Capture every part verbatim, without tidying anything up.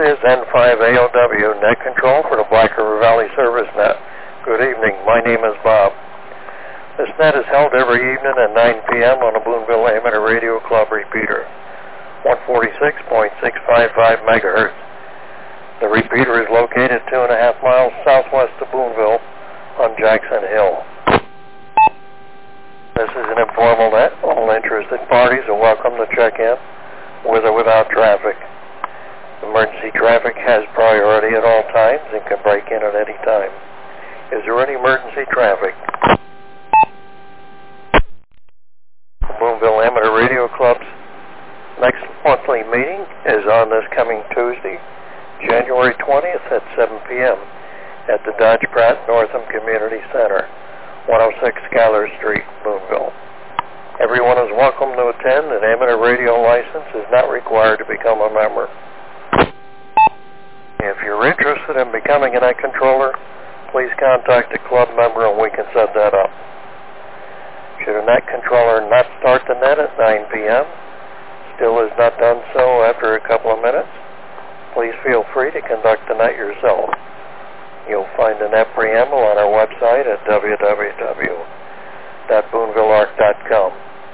is N five A O W, net control for the Black River Valley Service Net. Good evening, my name is Bob. This net is held every evening at nine p m on the Boonville Amateur Radio Club repeater, one forty-six point six five five megahertz. The repeater is located two and a half miles southwest of Boonville on Jackson Hill. This is an informal net. All interested parties are welcome to check in, with or without traffic. Emergency traffic has priority at all times and can break in at any time. Is there any emergency traffic? The Boonville Amateur Radio Club's next monthly meeting is on this coming Tuesday, January twentieth at seven p m at the Dodge Pratt Northam Community Center, one oh six Schuyler Street, Boonville. Everyone is welcome to attend. An amateur radio license is not required to become a member. If you're interested in becoming a net controller, please contact a club member and we can set that up. Should a net controller not start the net at nine p m, still has not done so after a couple of minutes, please feel free to conduct the net yourself. You'll find the net preamble on our website at w w w dot boonville arc dot com.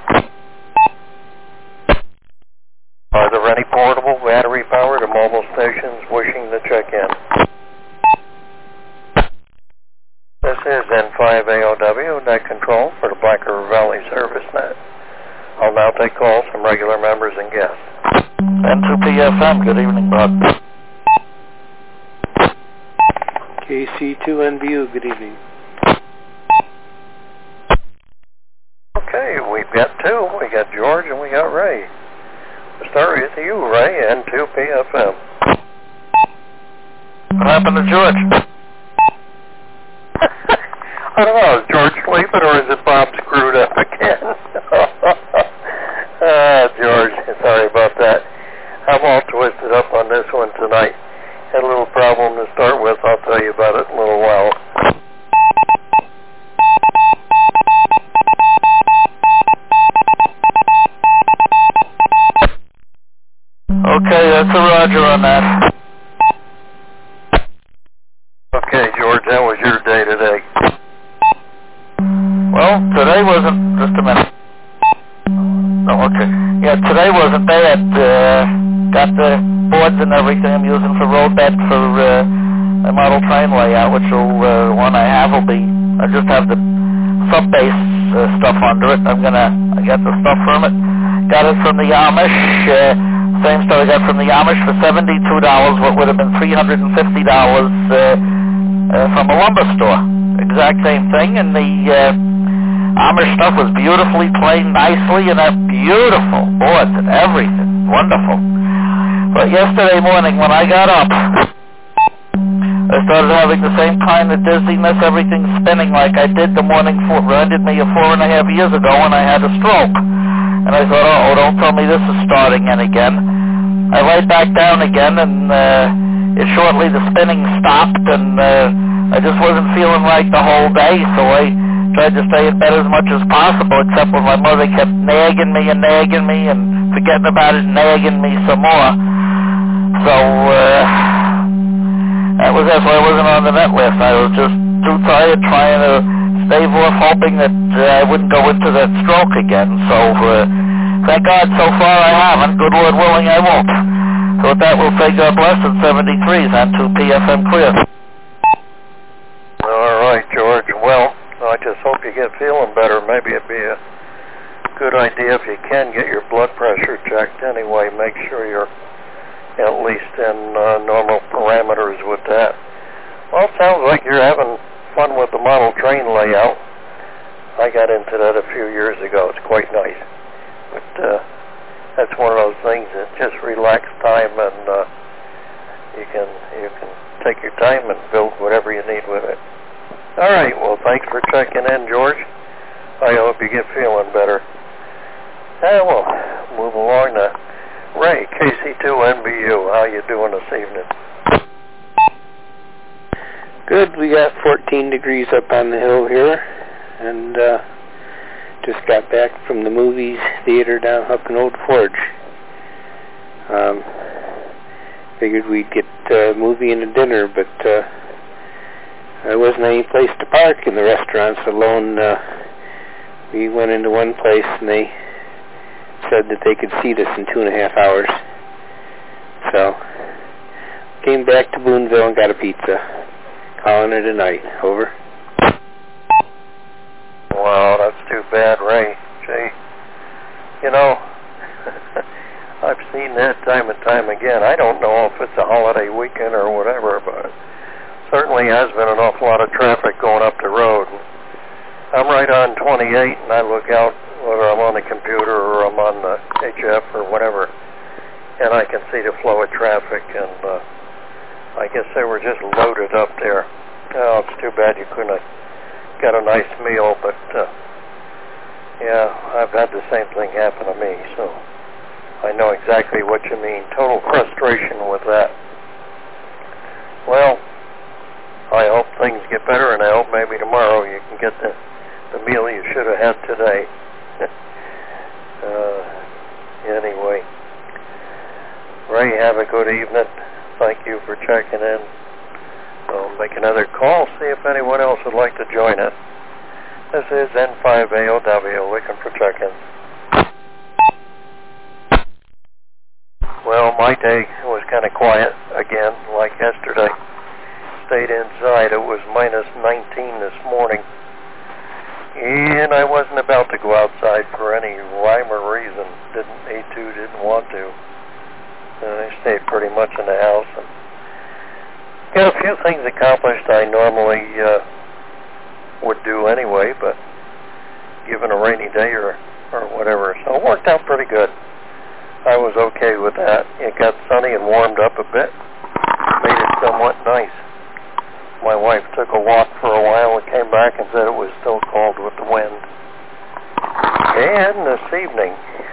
Are there any portable, battery-powered, or mobile stations wishing to check in? This is N five A O W, net control for the Black River Valley Service Net. I'll now take calls from regular members and guests. N two P F M, good evening, Bob. K C two N B U, good evening. Okay, we've got two. We got George and we got Ray. We'll start with you, Ray, N two P F M. What happened to George? I don't know, is George sleeping or is it Bob screwed up again? Ah, George, sorry about that. I'm all twisted up on this one tonight. Had a little problem to start with. I'll tell you about it in a little while. Okay, that's a roger on that. Okay, George, how was your day today? Well, today wasn't, just a minute. Oh, okay. Yeah, today wasn't bad. Uh, got the boards and everything I'm using for road bed for uh, my model train layout, which will, uh, one I have will be, I just have the sub-base uh, stuff under it. I'm gonna, I got the stuff from it. Got it from the Amish, uh, same stuff I got from the Amish for seventy-two dollars, what would have been three hundred fifty dollars uh, uh, from a lumber store. Exact same thing, and the uh, Amish stuff was beautifully planed nicely, and they're beautiful boards and everything. Wonderful. But yesterday morning when I got up, I started having the same kind of dizziness, everything spinning like I did the morning four, reminded me of four and a half years ago when I had a stroke. And I thought, oh, don't tell me this is starting in again. I laid back down again, and uh, it shortly the spinning stopped, and uh, I just wasn't feeling right the whole day, so I tried to stay in bed as much as possible, except when my mother kept nagging me and nagging me and forgetting about it and nagging me some more. So, uh, that was that's why I wasn't on the net last night. I was just too tired trying to stave off, hoping that uh, I wouldn't go into that stroke again. So, uh, thank God so far I haven't. Good Lord willing I won't. So with that we'll say God bless at seventy-threes on two P F M clear. All right, George. Well, I just hope you get feeling better. Maybe it'd be a good idea if you can get your blood pressure checked anyway. Make sure you're at least in uh, normal parameters with that. Well, it sounds like you're having fun with the model train layout. I got into that a few years ago. It's quite nice. But uh, that's one of those things that just relax time, and uh, you can you can take your time and build whatever you need with it. All right. Well, thanks for checking in, George. I hope you get feeling better. And we'll move along to Ray, K C two N B U. How you doing this evening? Good. We got fourteen degrees up on the hill here, and uh, just got back from the movies theater down up in Old Forge. Um, figured we'd get a movie and a dinner, but uh, there wasn't any place to park in the restaurants alone. Uh, we went into one place and they said that they could seat us in two and a half hours. So, came back to Boonville and got a pizza. Calling it a night. Over. Wow, that's too bad, Ray. Gee, you know, I've seen that time and time again. I don't know if it's a holiday weekend or whatever, but certainly has been an awful lot of traffic going up the road. I'm right on twenty-eight, and I look out, whether I'm on the computer or I'm on the H F or whatever, and I can see the flow of traffic, and uh, I guess they were just loaded up there. Oh, it's too bad you couldn't have got a nice meal, but uh, yeah, I've had the same thing happen to me, so I know exactly what you mean. Total frustration with that. Well, I hope things get better, and I hope maybe tomorrow you can get the, the meal you should have had today. uh, anyway, Ray, have a good evening. Thank you for checking in. I'll make another call, see if anyone else would like to join us. This is N five A O W, looking for check-ins. Well, my day was kind of quiet again, like yesterday. Stayed inside. It was minus nineteen this morning. And I wasn't about to go outside for any rhyme or reason. Didn't need to, didn't want to. And I stayed pretty much in the house and got a few things accomplished I normally uh, would do anyway, but given a rainy day or, or whatever, so it worked out pretty good. I was okay with that. It got sunny and warmed up a bit, made it somewhat nice. My wife took a walk for a while and came back and said it was still cold with the wind. And this evening,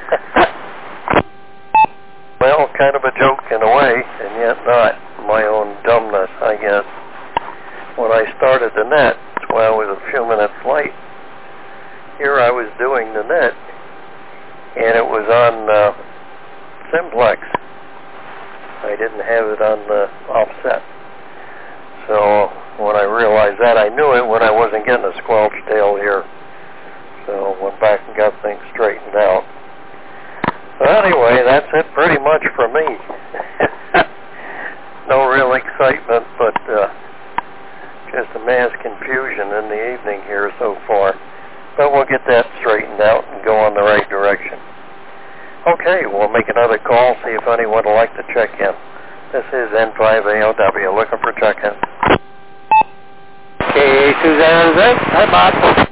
well, kind of a joke in a way, and yet not. My own dumbness, I guess. When I started the net, well, I was a few minutes late. Here I was doing the net, and it was on uh, simplex. I didn't have it on the offset. So when I realized that, I knew it when I wasn't getting a squelch tail here. So went back and got things straightened out. So anyway, that's it pretty much for me. No real excitement, but uh, just a mass confusion in the evening here so far. But we'll get that straightened out and go in the right direction. Okay, we'll make another call, see if anyone would like to check in. This is N five A O W, looking for check-in. K A two Z Z, hi Bob.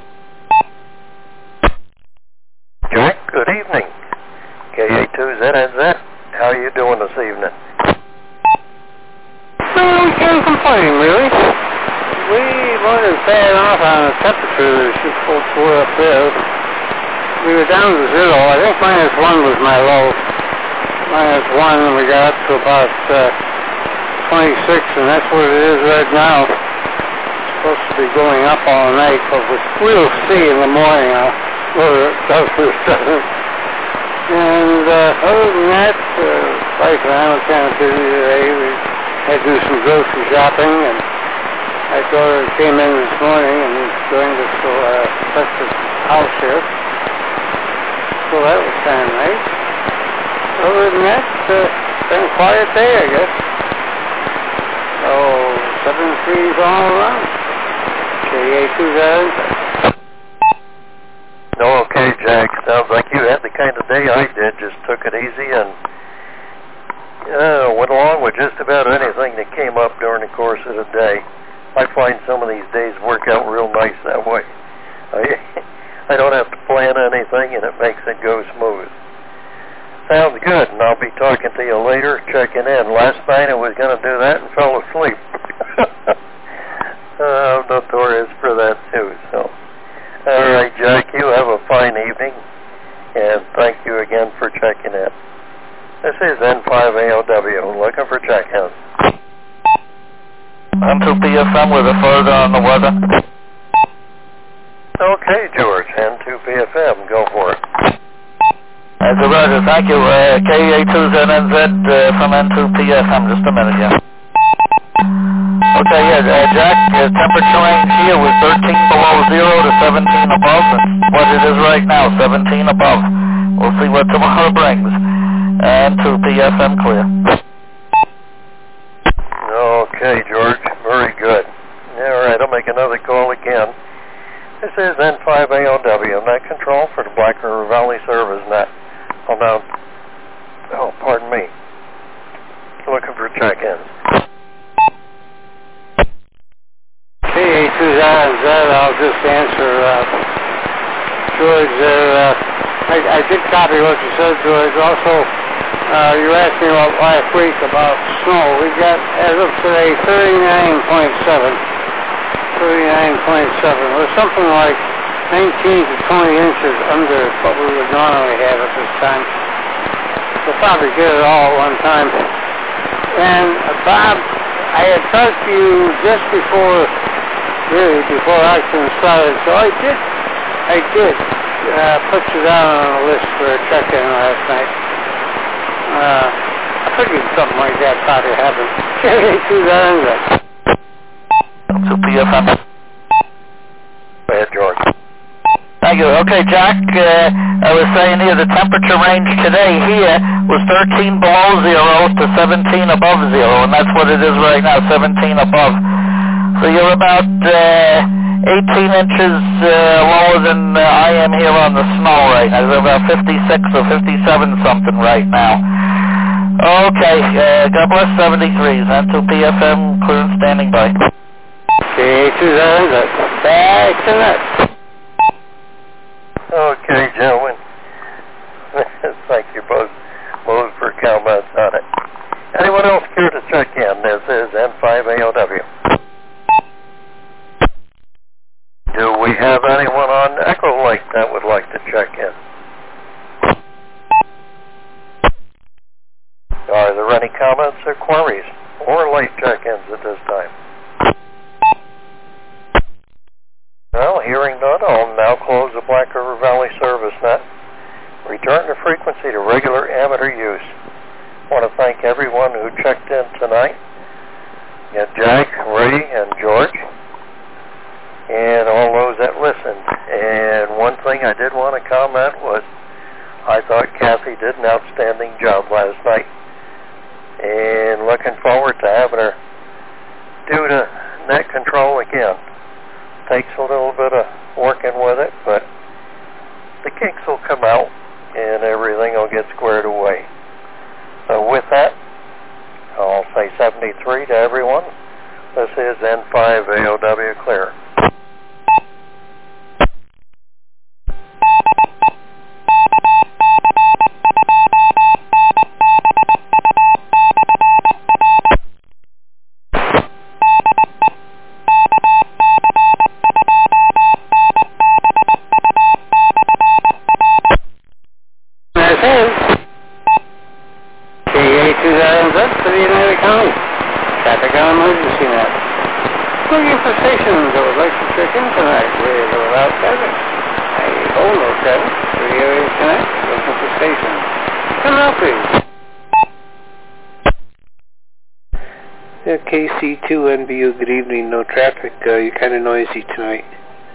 Jack, good evening. K A two Z Z, how are you doing this evening? Well, we can't complain, really. We weren't bad off on the temperature. It's just folks were up there. We were down to zero. I think minus one was my low. Minus one, and we got up to about uh, twenty-six, and that's what it is right now. It's supposed to be going up all night, but we'll see in the morning uh, whether it does or doesn't. And uh, other than that, uh, life and I was kind of busy today. We had to do some grocery shopping, and my daughter came in this morning and joined us to uh, Texas house here. So that was kind of nice. Other than that, uh, it's been a quiet day, I guess. So, seven threes all around. K A two guys. No, okay, Jack. Sounds like you had the kind of day I did. Just took it easy and uh, went along with just about anything that came up during the course of the day. I find some of these days work out real nice that way. I, I don't have to plan anything, and it makes it go smooth. Sounds good, and I'll be talking to you later, checking in. Last night I was going to do that and fell asleep. uh, I'm notorious for that, too. So, all right, Jack, you have a fine evening, and thank you again for checking in. This is N five A O W, looking for check-ins. N two P F M with a further on the weather. Okay, George, N two P F M, go for it. That's a roger. Thank you. Uh, K A two Z N Z uh, from N two P F M. Just a minute, yeah. Okay, yeah, uh, Jack, uh, temperature range here was thirteen below zero to seventeen above. That's what it is right now, seventeen above. We'll see what tomorrow brings. N two P F M clear. Okay, George. Very good. All right, I'll make another call again. This is N five A O W, net control for the Black River Valley Service net. Oh, now, oh, pardon me. Looking for check-ins. K A two Z N Z, I'll just answer, uh, George, there, uh, I, I did copy what you said, George. Also, uh, you asked me about last week about snow. We got, as of today, thirty-nine point seven. thirty-nine point seven. It was something like nineteen to twenty inches under what we would normally have at this time. We'll probably get it all at one time. And uh, Bob, I had talked to you just before, really, before action started, so I did, I did uh, put you down on a list for a check-in last night. Uh, I figured something like that probably happened. K A two Z N Z. To P F M. Go ahead, George. Thank you. Okay, Jack, uh, I was saying here the temperature range today here was thirteen below zero to seventeen above zero, and that's what it is right now, seventeen above. So you're about uh, eighteen inches uh, lower than uh, I am here on the snow right now. It's about fifty-six or fifty-seven something right now. Okay, uh, God bless seventy-threes. N two P F M, clear and standing by. K A two Z N Z. Back to that. Okay, gentlemen. Thank you both, both for comments on it. Anyone else care to check in? This is N five A O W. Do we have anyone on Echo Lake that would like to check in? Are there any comments or queries or late check-ins at this time? Well, hearing none, I'll now close the Black River Valley Service net. Return the frequency to regular amateur use. I want to thank everyone who checked in tonight. Yeah, Jack, Ray, and George, and all those that listened. And one thing I did want to comment was I thought Kathy did an outstanding job last night. And looking forward to having her do the net control again. Takes a little bit of working with it, but the kinks will come out and everything will get squared away. So with that, I'll say seventy-three to everyone. This is N five A O W clear. K C two N B U, good evening, no traffic, uh, you're kind of noisy tonight.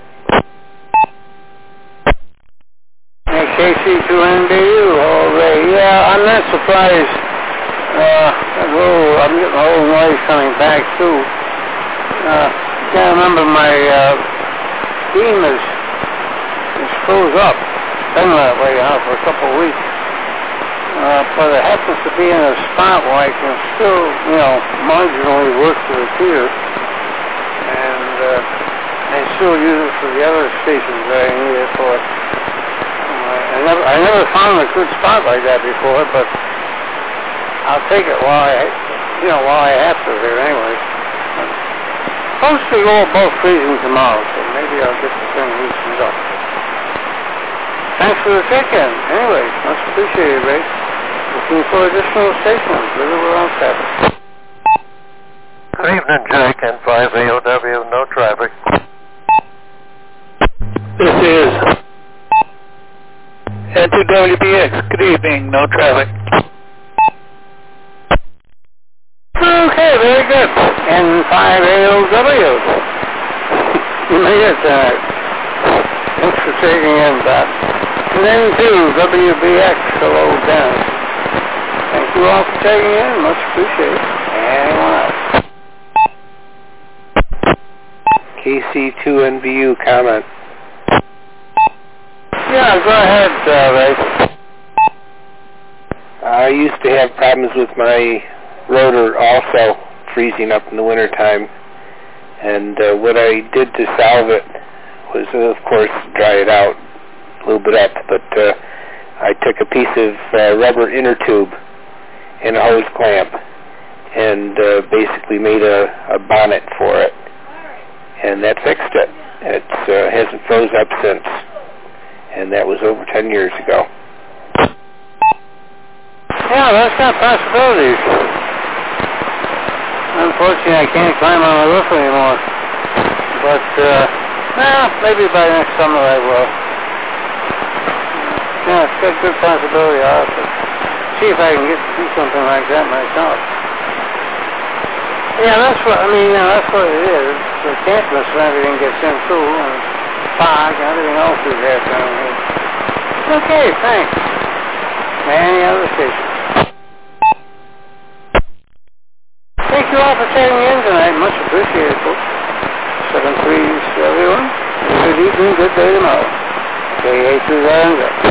Hey, K C two N B U, all right, yeah, I'm not surprised, uh, a little, I'm getting a little noise coming back too. Uh, I can't remember my, uh, beam is, is froze up. It's been that way now for a couple of weeks. Uh, but it happens to be in a spot where I can still, you know, marginally work with it here. And uh, I still use it for the other stations that I need it for. Uh, I never I never found a good spot like that before, but I'll take it while I, you know, while I have to here anyway. Supposed to go above freezing tomorrow, so maybe I'll get the thing loosened up. Thanks for the check-in. Anyway, much appreciated, Ray. Looking for additional stations. Visit around seven. Good evening, Jack. N five A O W, no traffic. This is N two W B X, good evening, no traffic. Okay, very good. N five A O W. You made it tonight. Thanks for taking in, Bob. And then two W B X, hello, Dennis. Thank you all for taking in, much appreciated. Anyone else? K C two N B U comment. Yeah, go ahead, uh, Ray. I used to have problems with my rotor also freezing up in the wintertime, and uh, what I did to solve it was, uh, of course, dry it out a little bit up, but uh, I took a piece of uh, rubber inner tube and a hose clamp and uh, basically made a, a bonnet for it, and that fixed it. It uh, hasn't froze up since, and that was over ten years ago. Yeah, that's got possibilities. Unfortunately, I can't climb on the roof anymore. But, uh, well, maybe by next summer I will. Yeah, it's got good possibility. I'll have to see if I can get to do something like that myself. Yeah, that's what, I mean, you know, that's what it is. The dampness and everything gets in through, and fog and everything else is there down here. Okay, thanks. Any other station? Thank you all for tuning in tonight. Much appreciated, folks. seven threes, everyone. Good evening, good day tomorrow. K A two